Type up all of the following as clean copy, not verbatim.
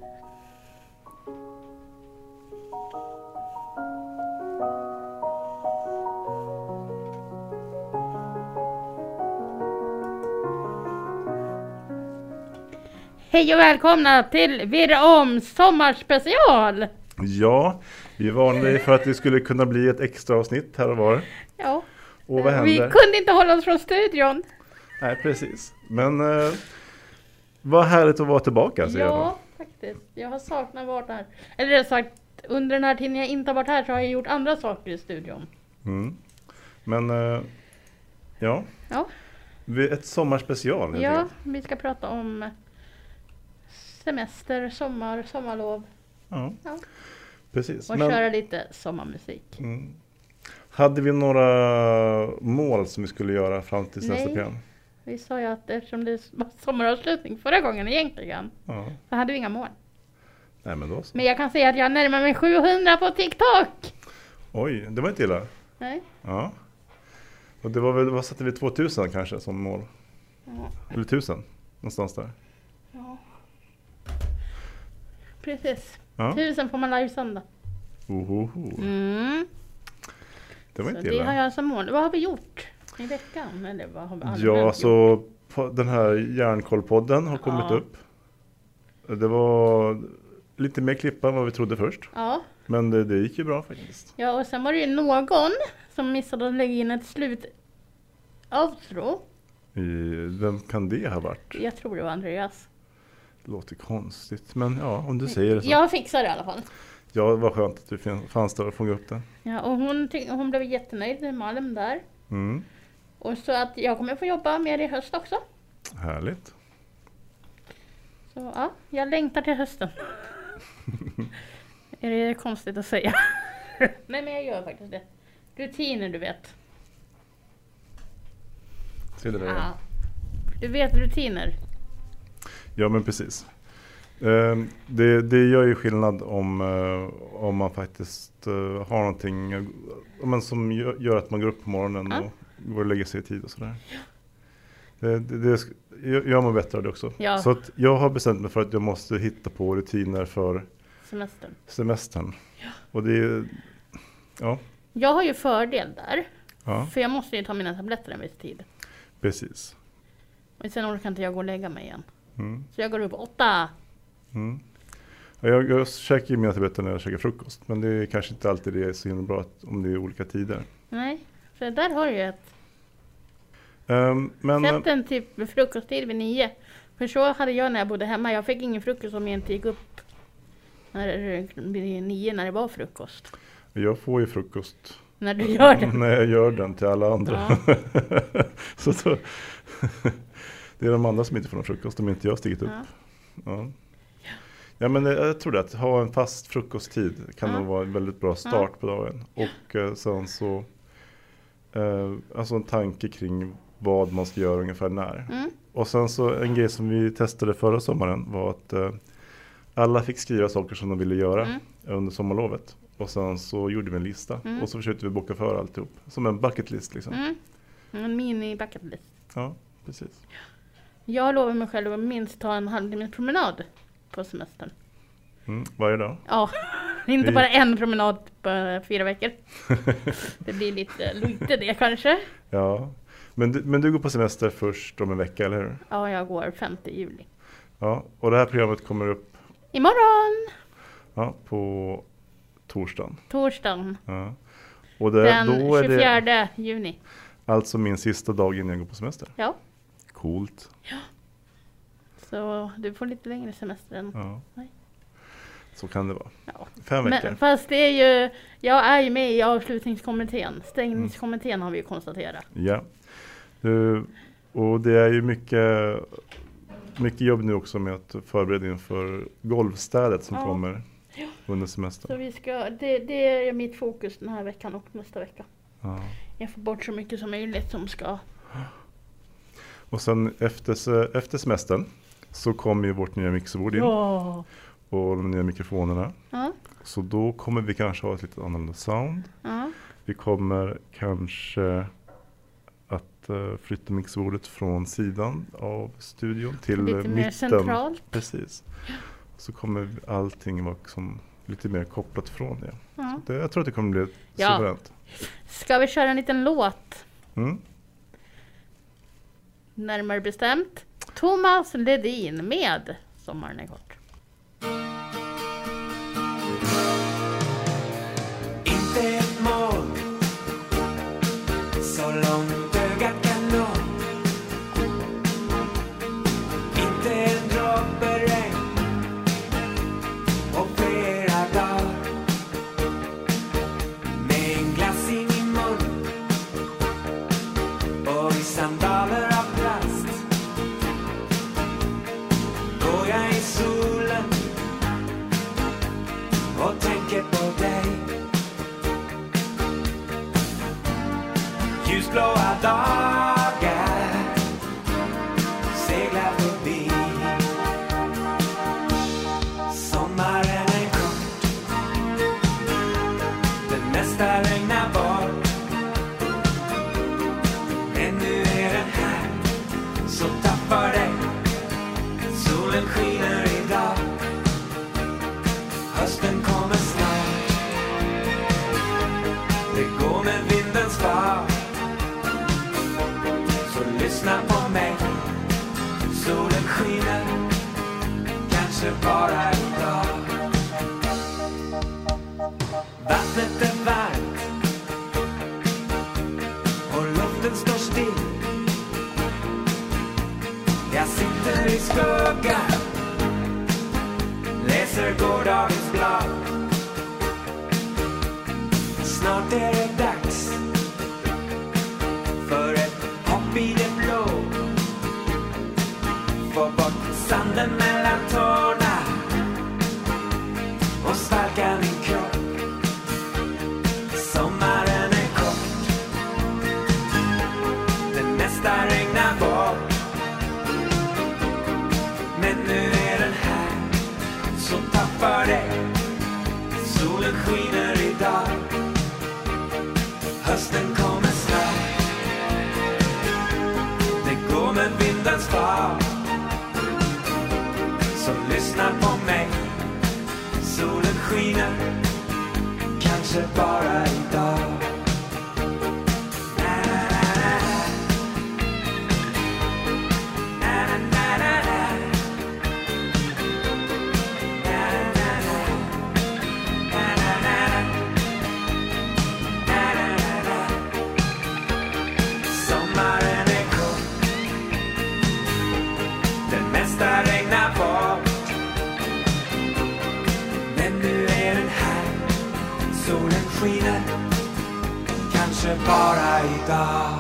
Hej och välkomna till Virra om sommarspecial! Ja, vi varnade för att det skulle kunna bli ett extra avsnitt här och var. Ja, Och vad vi händer? kunde inte hålla oss från studion. Nej, precis. Men vad härligt att vara tillbaka. Alltså, Ja, faktiskt. Jag har saknat vart här. Eller rätt sagt, under den här tiden jag inte har varit här så har jag gjort andra saker i studion. Mm. Men ja, Ja, ett sommarspecial. helt ja enkelt. vi ska prata om semester, sommarlov Ja, Ja. precis. och köra lite sommarmusik. Hade vi några mål som vi skulle göra fram till nästa Nej. program? Vi sa ju att eftersom det var sommaravslutning förra gången egentligen Ja. så hade vi inga mål. Nej, men då så. Men jag kan säga att jag närmar mig 700 på TikTok! Oj, det var inte illa. Nej. Ja. Och det var väl, vad satte vi, 2000 kanske som mål? Ja. Eller 1000, någonstans där. Ja. Precis. Ja. 1000 får man livesända. Ohoho. Det var Så inte det illa. har jag som mål. Vad har vi gjort i veckan? Eller vad har vi allmänt Ja, gjort? så den här Järnkollpodden har kommit Ja. upp. Det var lite mer klippa än vad vi trodde först. Ja. Men det gick ju bra faktiskt. Ja, och sen var det ju någon som missade att lägga in ett outro. Vem kan det ha varit? Jag tror det var Andreas. Det låter konstigt. Men ja, om du säger det så. Jag fixar det i alla fall. Ja, det var skönt att du fanns där och fångade upp det. Ja, och hon blev jättenöjd med Malm där. Mm. Och så att jag kommer få jobba mer i höst också. Härligt. Så ja, jag längtar till hösten. Är det konstigt att säga? Nej, men jag gör faktiskt det. Rutiner, du vet. Ser du det? Ja. Du vet rutiner. Ja, men precis. Det gör ju skillnad om man faktiskt har någonting som gör att man går upp på morgonen och går och lägger sig i tid och sådär. Jag mår bättre av det också. Ja. Så att jag har bestämt mig för att jag måste hitta på rutiner för semestern. Ja. Och det är, ja. Jag har ju fördel där. Ja, För jag måste ju ta mina tabletter en viss tid. precis. Och sen orkar inte jag gå och lägga mig igen. Mm. Så jag går upp 8. Mm. Jag käkar ju mina tabletter när jag käkar frukost. Men det är kanske inte alltid det är så himla bra om det är olika tider. Nej, för där har du ju ett. Men Sätt en typ frukosttid vid 9. För så hade jag när jag bodde hemma. Jag fick ingen frukost om jag inte gick upp vid 9 när det var frukost. jag får ju frukost När du gör det. när jag gör den till alla andra. Ja. Så då, det är de andra som inte får någon frukost om inte jag har stigit upp. Ja. Ja, men jag tror det att ha en fast frukosttid kan nog vara en väldigt bra start på dagen. Och sen så alltså en tanke kring vad man ska göra ungefär när. Och sen så en grej som vi testade förra sommaren var att alla fick skriva saker som de ville göra under sommarlovet. Och sen så gjorde vi en lista. Och så försökte vi boka för alltihop. Som en bucket list liksom. En mini bucket list. Ja, precis. Jag lovar mig själv att minst ta en halvtimmes promenad på semestern. Varje dag. Ja, inte bara en promenad på 4 veckor. Det blir lite det kanske. Ja, men du går på semester först om en vecka, eller hur? Ja, jag går 5 juli. Ja, och det här programmet kommer upp på torsdagen. Ja. Och Den då är 24 det juni. alltså min sista dag innan jag går på semester. Ja. Coolt. Så du får lite längre semester än Ja. Så kan det vara. Ja. 5 veckor. Men fast det är ju, jag är ju med i avslutningskommittén. Stängningskommittén har vi ju konstaterat. Ja. Och det är ju mycket jobb nu också med att förbereda inför golvstädet som kommer under semestern. Så vi ska, det är mitt fokus den här veckan och nästa vecka. Ja. Jag får bort så mycket som möjligt som ska. Och sen efter semestern så kommer ju vårt nya mixerbord in. Ja. Och de nya mikrofonerna. Ja. Så då kommer vi kanske ha ett lite annorlunda sound. Ja. Vi kommer kanske att flytta mixerbordet från sidan av studion till lite mitten. mer centralt. Precis. så kommer allting vara som lite mer kopplat från det. Ja. Så jag tror att det kommer bli Ja. suveränt. Ska vi köra en liten låt? Mm. Närmare bestämt Thomas Ledin med Sommaren är kort. Inte ett mål så långt ögat kan nå. Inte en droppe regn och flera dagar med en glass i min mun och i sandaler av plast går jag i solen och tänker på dig. Ljusblåa dagar seglar förbi. Sommaren är kort, det mesta regnar bort. Men nu är den här, så tack för dig. Solen skiner idag, hösten kommer snart. Det går med vindens fart. Lyssna på mig, solen skiner, kanske bara idag. Vattnet är varmt och luften står still. Jag sitter i skuggan, läser gårdagens blad. Snart är det dags för ett hopp i det blå. Få bort sanden mellan tårna och svalka min kropp. Sommaren är kort, det mesta regnar bort. Men nu är den här, så tack för det. Solen skiner idag, hösten kommer snart. Det går med vindens fart. Så lyssna på mig, solen skiner, kanske bara idag. Sommaren är kort, det mesta regnar bort. Men nu är den här, solen skiner, kanske bara idag.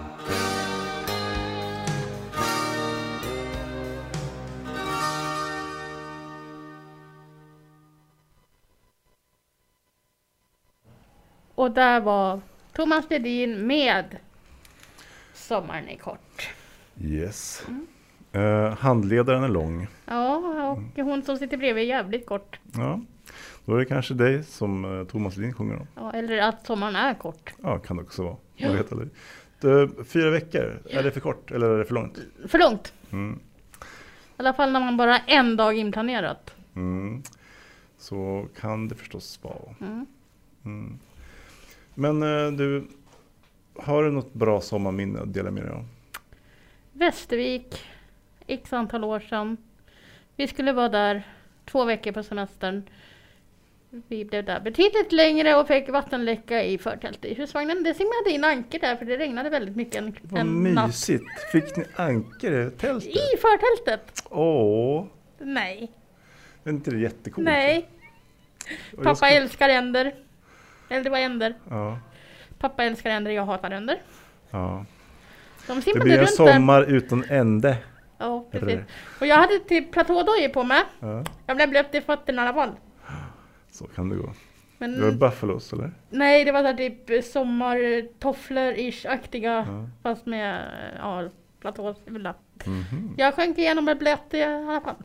Och där var Thomas Ledin med Sommaren är kort. Yes. Handledaren är lång. Ja, och hon som sitter bredvid är jävligt kort. Ja. Då är det kanske dig som Thomas Ledin sjunger om. Ja, eller att sommaren är kort. Ja, kan det också vara. Jag vet aldrig. 4 veckor, är det för kort eller är det för långt? För långt. Mm. I alla fall när man bara har en dag inplanerat. Mm. Så kan det förstås vara. Mm. Mm. Men du, har du något bra sommarminne att dela med dig av? Västervik, x antal år sedan. Vi skulle vara där 2 veckor på semestern. Vi blev där betydligt längre och fick vattenläcka i förtältet i husvagnen. Det simmade in anker där för det regnade väldigt mycket Vad en natt. mysigt. Fick ni anker i tältet? I förtältet? Åh, Nej. är inte det jättecoolt? Nej. Och jag Pappa ska- älskar änder. Eller det var änder. Ja, Pappa älskar änder, jag hatar änder. ja. De Det simmade blir en runt där. sommar utan ände. Ja, precis. Och jag hade typ platådojor på mig. Ja, Jag blev blöt i fötterna i alla fall. så kan det gå. Men Det var Buffalos, eller? nej, det var så här typ sommartofflor-ish-aktiga. Ja. Fast med platåstövlar. Mhm. Jag sjönk igenom och blöt i alla fall.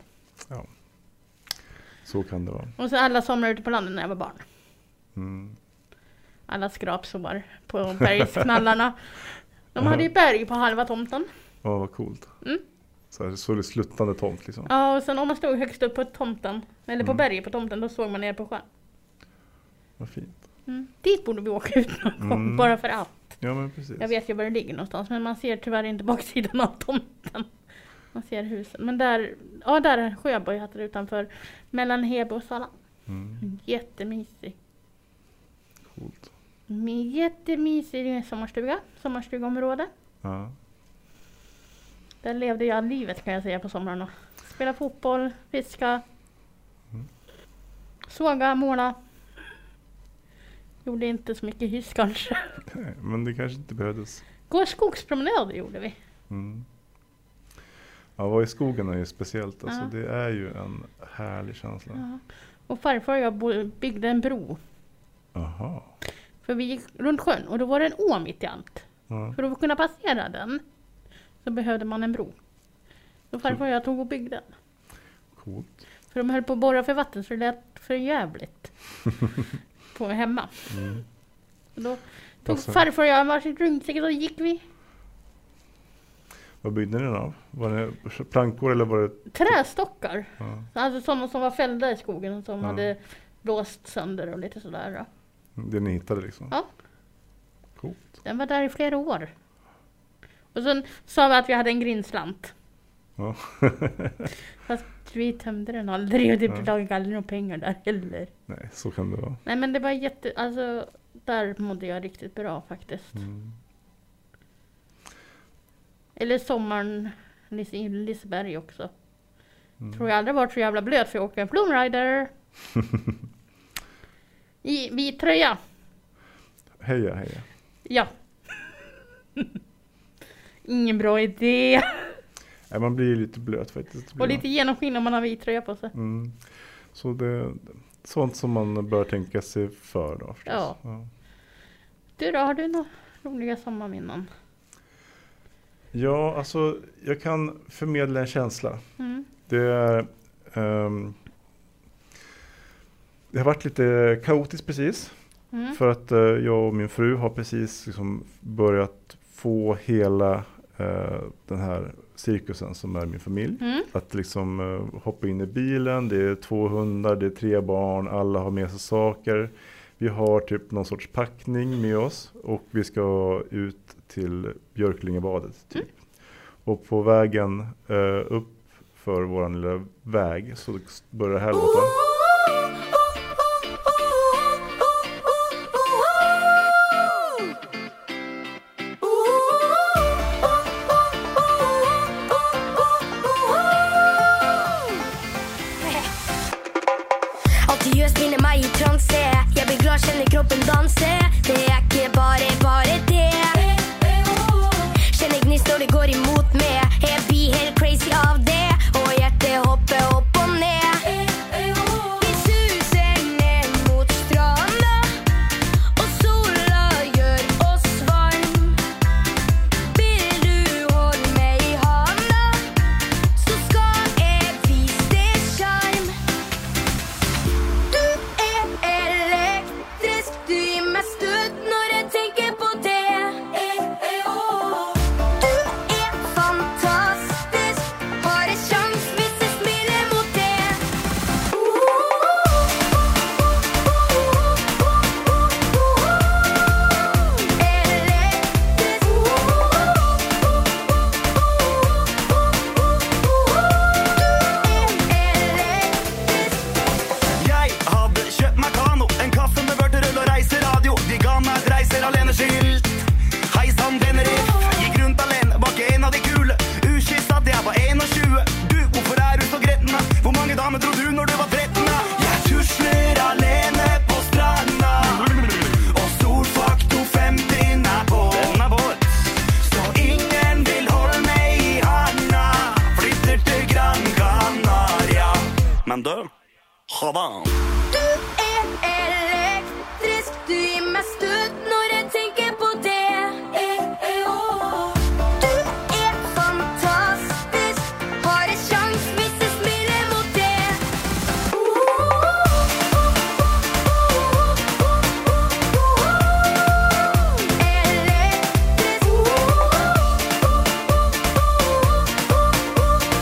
Så kan det vara. Och så alla somrar ute på landet när jag var barn. Mm. Alla skrapsår på bergsknallarna. De hade ju berg på halva tomten. Ja, vad coolt. Mm. så är det sluttande tomt liksom. Ja, och sen om man stod högst upp på tomten, eller på berget på tomten, då såg man ner på sjön. Vad fint. Dit borde vi åka ut någon gång, bara för allt. Ja, men precis. Jag vet ju var det ligger någonstans, men man ser tyvärr inte baksidan av tomten. Man ser husen. Men där är Sjöborg heter det utanför, mellan Heby och Sala. Jättemysig. Coolt. Jättemysig sommarstugområde. Ja. Där levde jag livet kan jag säga på somrarna. Spela fotboll, fiska, såga, måla. Gjorde inte så mycket hyss kanske. Nej, men det kanske inte behövdes. Gå skogspromenad gjorde vi. Ja, vara i skogen är ju speciellt. Alltså, det är ju en härlig känsla. Ja. Och farfar och jag byggde en bro. Aha. För vi gick runt sjön och då var det en å mitt i allt. Ja. För att kunna passera den så behövde man en bro. Så farfar och jag tog och byggde den. Coolt. För de höll på att borra för vatten så det lät för jävligt. På hemma. Och då tog farfar och jag varsitt ryggsäck och så gick vi. Vad byggde ni den av? Var det plankor eller var det... Trästockar. Ja. Alltså sådana som var fällda i skogen och som hade blåst sönder och lite sådär. Det ni hittade liksom? Ja. Coolt. Den var där i flera år. Och sen sa vi att vi hade en grinslant. Ja. Fast vi tömde den aldrig och det blev aldrig några pengar där heller. Nej, så kan det vara. Nej, men det var alltså där mådde jag riktigt bra faktiskt. Eller sommaren i Liseberg också. Tror jag aldrig varit så jävla blöt för jag åker en flumrider. I vit tröja. Heja. Ja. Ingen bra idé. Nej, man blir ju lite blöt faktiskt. Och lite genomskinlig om man har vit tröja på sig. Så det är sånt som man bör tänka sig för då. Ja. Du då, har du några roliga sommarminnen? Ja, alltså jag kan förmedla en känsla. Det är det har varit lite kaotiskt precis. För att jag och min fru har precis liksom börjat få hela den här cirkusen som är min familj. Att liksom hoppa in i bilen, det är 2 hundar, det är 3 barn, alla har med sig saker. Vi har typ någon sorts packning med oss och vi ska ut till Björklingebadet typ. Och på vägen upp för våran lilla väg så börjar det här låta. Alltid gjør spinner meg i transe. Jeg blir glad, kjenner kroppen danse. Det er ikke bare det. Kjenner gnist når det går imot meg. Jeg blir helt crazy av det. Og hjertet hopper opp og ned. Vi suser ned mot stranda, og sola gjør oss varm. Vil du holde meg i handa, så skal jeg vise det sjarm. Du er elektrisk, du gir meg støt når jeg tenker på det. Du er fantastisk, har en sjans hvis jeg smiler mot det. Jeg hadde kjøpt meg kano, en kaffe med vørterøl og reiseradio. De ga meg et reiser alene skilt. Hei sann, Teneriff. Gikk rundt alene, var ikke en av de kule. Uskilt at jeg var 21. Du, hvorfor er du så gretten da? Hvor mange damer tror du når du var 13 da? Jeg tusler alene på stranda, og solfaktor 50 er på. Den er vår. Så ingen vil holde meg i handa. Flytter til Gran Canaria. Men du, Havan. Du er elektrisk, du gir meg støt når jeg tenker på det. Du er fantastisk, har en sjans hvis jeg smiler mot det. Elektrisk.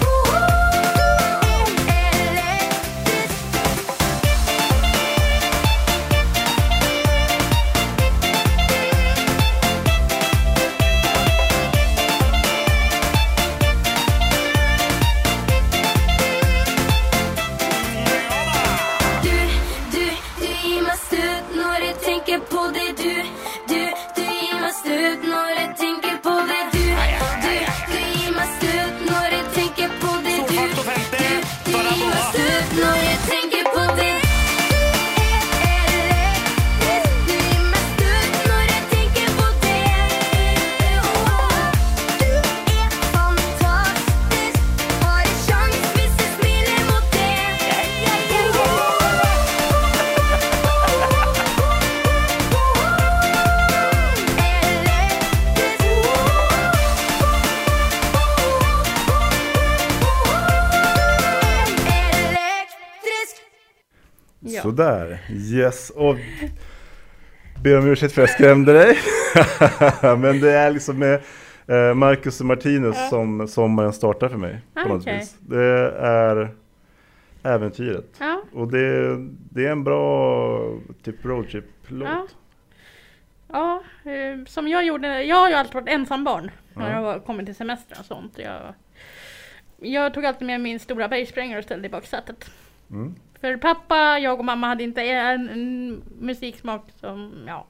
Ja. Sådär, yes. Och ber om ursäkt för att jag skrämde dig. Men det är liksom med Marcus och Martinus som sommaren startar för mig. På något vis. Det är äventyret. Ja. Och det är en bra typ roadtrip-låt. Ja, som jag gjorde. Jag har ju alltid varit ensambarn när jag har kommit till semester och sånt. Jag tog alltid med min stora bergsprängare och ställde i baksätet. För pappa, jag och mamma hade inte en musiksmak som,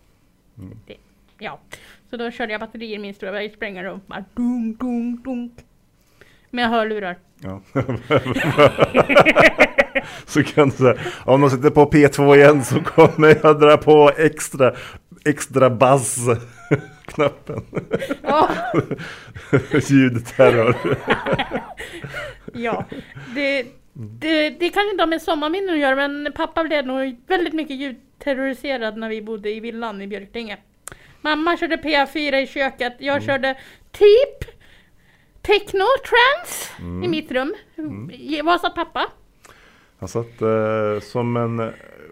Så då körde jag batteri i min stora bergsprängare och bara dunk, dunk, dunk. Med hörlurar. Ja. Så kan du säga, om de sitter på P2 igen så kommer jag dra på extra bass-knappen. Ja. Ljudterror. Ja, det kan inte ha med sommarminnen att göra, men pappa blev nog väldigt mycket ljudterroriserad när vi bodde i villan i Björklinge. Mamma körde PA4 i köket, jag körde typ techno, trance i mitt rum. Vad sa pappa? Han satt som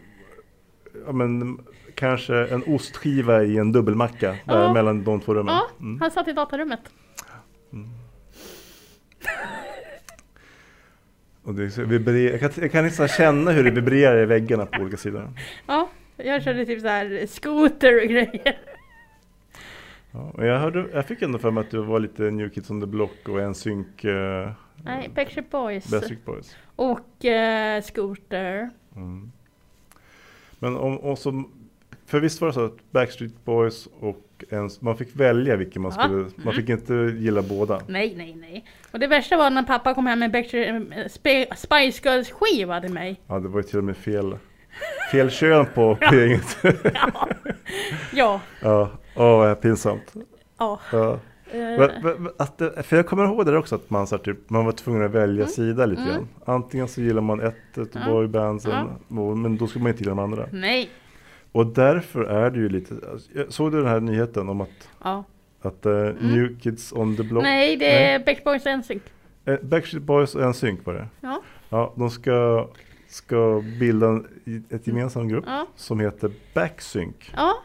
kanske en ostskiva i en dubbelmacka där mellan de två rummen. Ja, han satt i datarummet. Och det jag kan inte känna hur det vibrerar i väggarna på olika sidor. Ja, jag körde typ så här scooter och grejer. Ja, och jag fick ändå för mig att du var lite New Kids on the Block och en synk. Nej, Backstreet Boys. Backstreet Boys. Och scooter. Men för visst var det så att Backstreet Boys och man fick välja vilken man skulle. Man fick inte gilla båda. Nej. Och det värsta var när pappa kom hem med Spice Girls skiva till mig. Ja, det var ju till och med fel kön på gänget. Ja. Ja, pinsamt. Ja. För jag kommer ihåg det också att man var tvungen att välja sida lite grann. Antingen så gillar man ett boybands, men då skulle man inte gilla de andra. Nej. Och därför är det ju lite. Såg du den här nyheten om att New Kids on the Block? Nej, det är Backstreet Boys och NSYNC. Backstreet Boys och NSYNC var det. Ja. Ja, de ska bilda ett gemensam grupp som heter Backsync. Ja.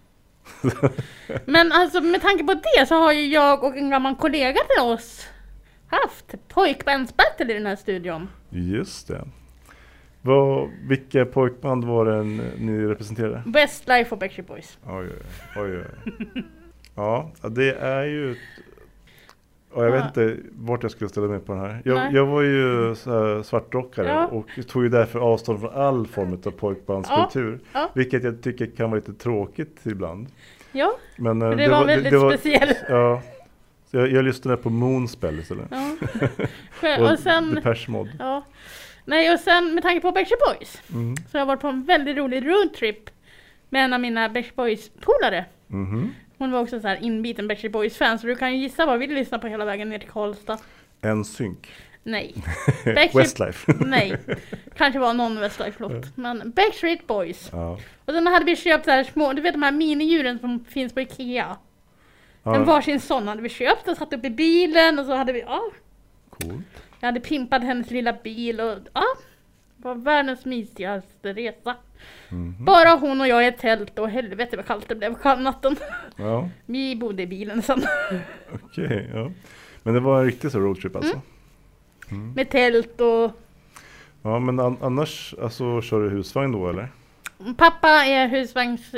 Men alltså med tanke på det så har ju jag och en gammal kollega till oss haft pojkbandsbattle i den här studion. Just det. Vilka pojkband var det ni representerade? Westlife och Backstreet Boys. Oj. Ja, det är ju. Och jag vet inte vart jag skulle ställa mig på den här. Jag var ju svartrockare och tog ju därför avstånd från all form av pojkbandskultur. Ja. Vilket jag tycker kan vara lite tråkigt ibland. Ja, men det var väldigt speciellt. Ja, så jag lyssnade på Moonspell istället. Ja. och sen Depeche Mode. Ja. Nej, och sen med tanke på Backstreet Boys så har jag varit på en väldigt rolig roadtrip med en av mina Backstreet Boys-polare. Hon var också så här inbiten Backstreet Boys-fan, så du kan ju gissa vad vi vill lyssna på hela vägen ner till Karlstad. NSYNC. Nej. Westlife. Nej. Kanske var någon Westlife-låt. Men Backstreet Boys. Ja. Och sen hade vi köpt så här små, du vet de här minidjuren som finns på Ikea. En varsin sån hade vi köpt och satt upp i bilen och så hade vi, Cool. Jag hade pimpat hennes lilla bil och det var världens mysigaste resa. Bara hon och jag i ett tält och helvete vad kallt det blev natten. Ja. Vi bodde i bilen sen. Okej, ja. Men det var en riktig så roadtrip alltså? Med tält och. Ja, men annars alltså, kör du husvagn då eller? Pappa är husvagns,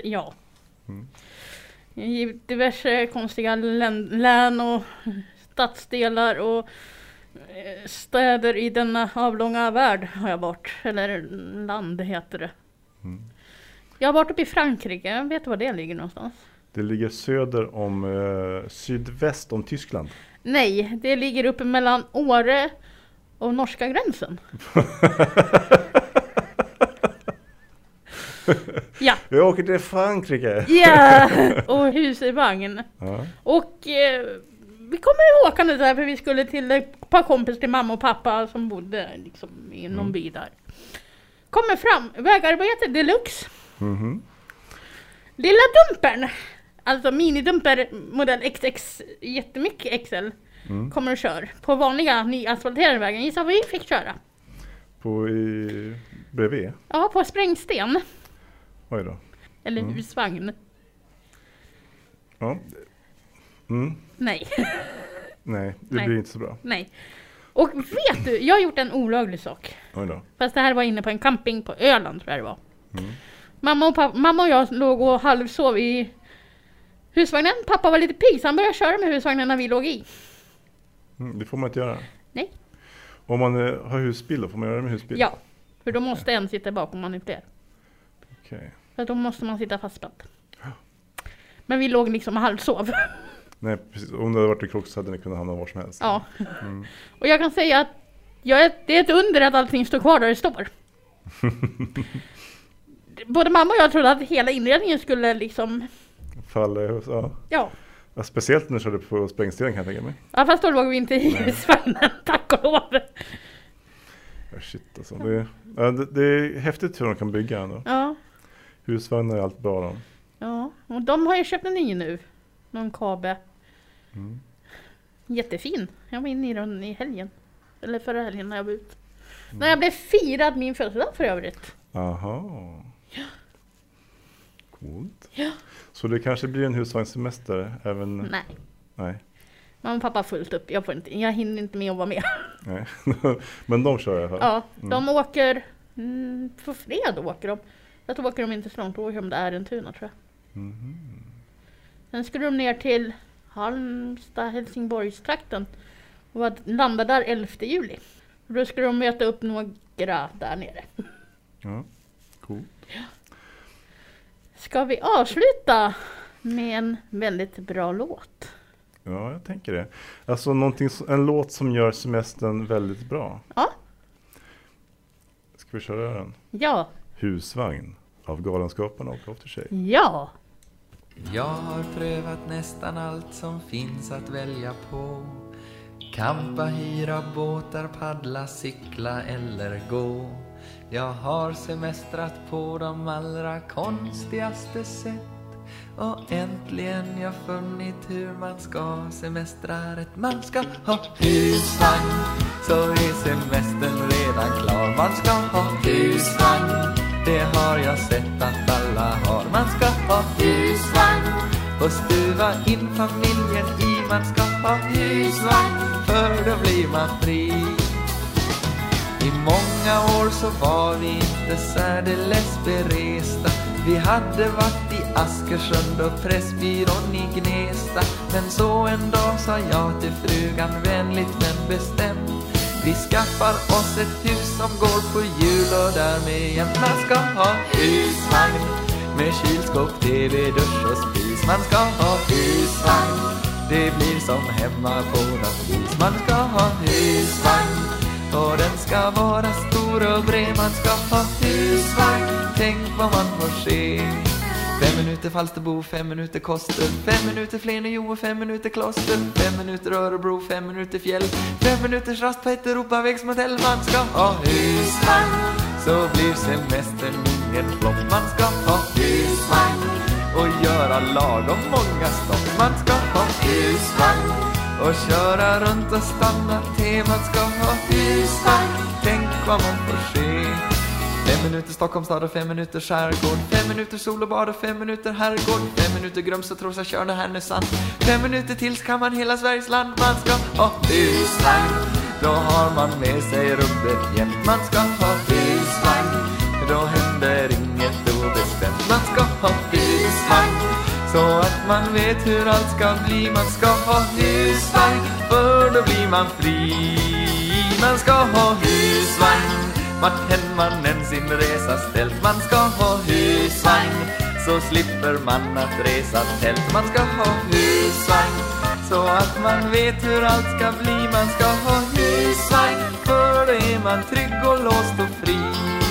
i diverse konstiga län och stadsdelar och städer i denna avlånga värld har jag varit. Eller land heter det. Jag har varit uppe i Frankrike. Vet du var det ligger någonstans? Det ligger söder om sydväst om Tyskland. Nej, det ligger uppe mellan Åre och norska gränsen. Ja. Vi åker till Frankrike. Ja, och husvagn. Ja. Och vi kommer åkande där för vi skulle till ett par kompis till mamma och pappa som bodde liksom i någon by där. Kommer fram, vägarbete deluxe. Lilla dumpern, alltså minidumper modell XX, jättemycket XL, kommer och kör på vanliga nyasfalterade vägen. Gissa vad vi fick köra? Bredvid? Ja, på Sprängsten. Oj då. Eller husvagn. Ja. Nej. Nej, det Nej. blir inte så bra. Nej. Och vet du, jag har gjort en olaglig sak. Oj då. Fast det här var inne på en camping på Öland, tror jag det var. Mamma och jag låg och halvsov i husvagnen. Pappa var lite pigg så han började köra med husvagnen när vi låg i. Det får man inte göra. Nej. Om man har husbil då får man göra det med husbil? Ja, för då måste en sitta bakom man är fler. Okej. För då måste man sitta fastspänd. Men vi låg liksom och halvsov. Nej, precis. Om det hade varit i krock så hade ni kunnat hamna var som helst. Ja. Och jag kan säga att det är ett under att allting står kvar där det står. Både mamma och jag trodde att hela inredningen skulle liksom... Falla, ja. Ja, speciellt när du körde på Sprängsten kan jag tänka mig. Ja, fast då låg vi inte i husvagnen, tack och lov. Ja, shit alltså. Det är häftigt hur de kan bygga ändå. Ja. Husvagnar är allt bra då. Ja, och de har ju köpt en ny nu. Någon Kabe. Jättefin. Jag var inne i den i helgen. Eller förra helgen när jag var ut. När jag blev firad min födelsedag för övrigt. Aha. Ja. Coolt. Ja. Så det kanske blir en husvagnssemester även... Nej. Mamma och pappa har fullt upp. Jag hinner inte med att vara med. Nej. Men de kör i alla fall. Ja, de åker... på fredag åker de. Jag tror åker de inte så långt. Då åker de till Ärentuna, tror jag. Sen skulle de ner till Halmstad, Helsingborgstrakten. Och landa där 11 juli. Och då skulle de möta upp några där nere. Ja, coolt. Ja. Ska vi avsluta med en väldigt bra låt? Ja, jag tänker det. Alltså en låt som gör semestern väldigt bra. Ja. Ska vi köra den? Ja. Husvagn av Galenskaparna och Aftershave. Ja. Jag har prövat nästan allt som finns att välja på. Campa, hyra båtar, paddla, cykla eller gå. Jag har semestrat på de allra konstigaste sätt. Och äntligen jag funnit hur man ska semestra rätt. Man ska ha husvagn, så är semestern redan klar. Man ska ha husvagn, det har jag sett att alla har. Man ska ha husvagn och stuva in familjen i. Man ska ha husvagn, för då blir man fri. I många år så var vi inte särdeles beresta. Vi hade varit i Askersund och Pressbyrån i Gnesta. Men så en dag sa jag till frugan vänligt men bestämt: vi skaffar oss ett hus som går på hjul och därmed jämt. Man ska ha husvagn med kylskåp, tv, dusch och spis. Man ska ha husvagn, det blir som hemma på något vis. Man ska ha husvagn och den ska vara stor och bred. Man ska ha husvagn, tänk vad man får se. 5 minuter Falsterbo, 5 minuter Koster, 5 minuter Flenio och 5 minuter Kloster, 5 minuter Örebro, 5 minuter Fjäll, 5 minuters rast på ett Europavägsmodell. Man ska ha husvagn, så blir semestern ingen flopp. Man ska ha husvagn och göra lagom många stopp. Man ska ha husvagn och köra runt och stanna till. Man ska ha husvagn, tänk vad man får se. 5 minuter Stockholmstad och 5 minuter skärgård, 5 minuter sol och bad och 5 minuter herrgård, 5 minuter Grums och Trosa, Tjörn och Härnösand, 5 minuter till kan man hela Sveriges land. Man ska ha husvagn, då har man med sig rubbet jämt. Man ska ha husvagn, då händer inget obestämt. Man ska ha husvagn, så att man vet hur allt ska bli. Man ska ha husvagn, för då blir man fri. Man ska ha husvagn, vart än man än sin resa ställt. Man ska ha husvagn, så slipper man att resa tält. Man ska ha husvagn, så att man vet hur allt ska bli. Man ska ha husvagn, för då är man trygg och låst och fri.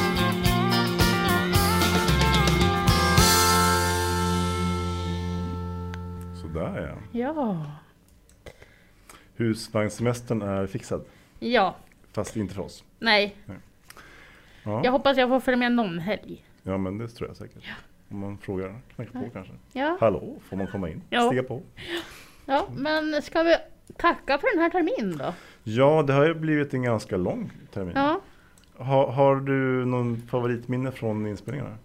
Sådär ja. Ja. Husvagnssemestern är fixad. Ja. Fast inte för oss. Nej. Ja. Jag hoppas jag får följa med någon helg. Ja, men det tror jag säkert. Ja. Om man frågar, knackar på kanske. Ja. Hallå, får man komma in? Ja. Stiga på. Ja, men ska vi tacka för den här terminen då? Ja, det har ju blivit en ganska lång termin. Ja. Har du någon favoritminne från inspelningarna?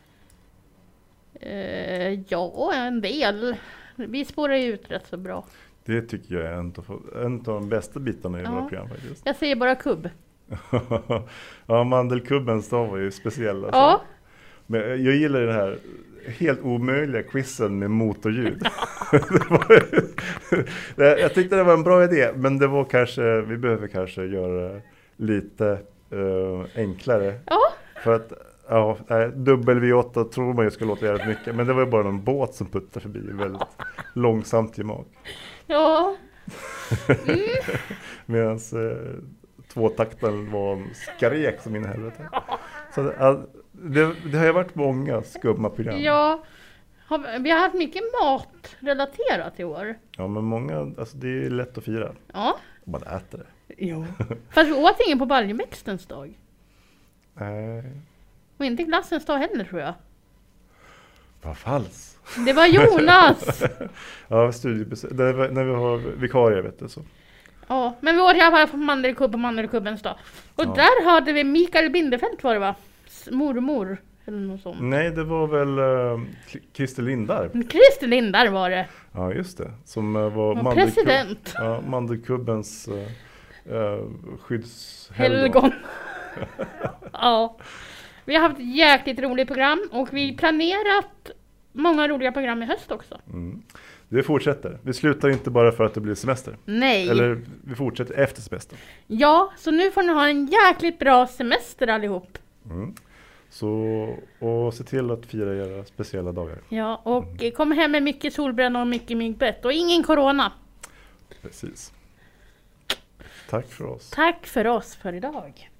Ja, en del. Vi spårar ju ut rätt så bra. Det tycker jag är en av de bästa bitarna i våra program faktiskt. Jag säger bara kubb. Ja, mandelkubbens dag var ju speciell. Alltså. Ja. Men jag gillar den här helt omöjliga quizen med motorljud. Jag tyckte det var en bra idé, men det var kanske, vi behöver kanske göra lite enklare. Ja. För att W8 tror man ju ska låta jävligt mycket, men det var ju bara en båt som puttade förbi väldigt långsamt i mag. Ja. Medan tvåtakten var en skrek som in i helvete. Så det har ju varit många skumma program. Ja. Vi har haft mycket matrelaterat i år. Ja, men många, alltså det är lätt att fira. Ja. Om man äter det. Jo. Fast vi åt ingen på baljväxtens dag. Nej. Och inte glassens dag heller, tror jag. Vad falskt. Det var Jonas! Ja, studiebesök. När vi har vikarier, vet du så. Ja, men vi åt i alla fall på mandelkubbens dag. Och där hade vi Mikael Bindefeld, var det va? Mormor, eller något sånt. Nej, det var väl Christer Lindar. Christer Lindar var det. Ja, just det. Som var president. Ja, mandelkubbens skyddshelgon. Helgon. Ja. Vi har haft ett jäkligt roligt program och vi planerat många roliga program i höst också. Det fortsätter. Vi slutar inte bara för att det blir semester. Nej. Eller vi fortsätter efter semester. Ja, så nu får ni ha en jäkligt bra semester allihop. Så, och se till att fira era speciella dagar. Ja, och kom hem med mycket solbränna och mycket myggbett och ingen corona. Precis. Tack för oss. Tack för oss för idag.